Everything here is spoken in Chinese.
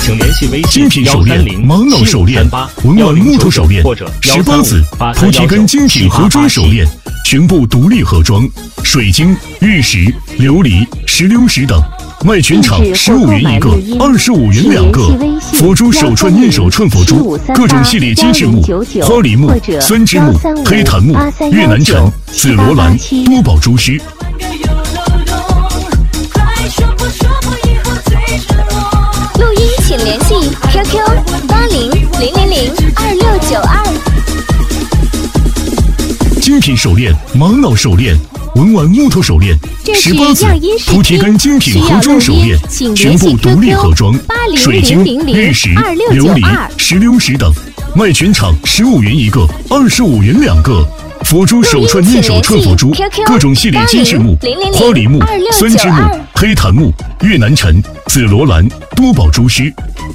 请联系微信精品手链、玛瑙手链、文玩木头手链、18子、菩提根精品盒装手链，全部独立盒装，水晶、玉石、琉璃、石榴石等。卖全场15元一个，25元2个。佛珠手串、念手串佛珠，各种系列精致木、花梨木、酸枝木、黑檀木、越南橙、紫罗兰、多宝珠丝。 录音请联系 QQ8000022692。 精品手链、玛瑙手链、文玩木头手链、18子、菩提根精品盒装手链，全部独立盒装，水晶、玉石、琉璃、石榴石等，卖全场15元一个，25元2个。佛珠手串、念手串佛珠，各种系列精致木、花梨木、酸枝木、黑檀木、越南橙、紫罗兰、多宝珠丝。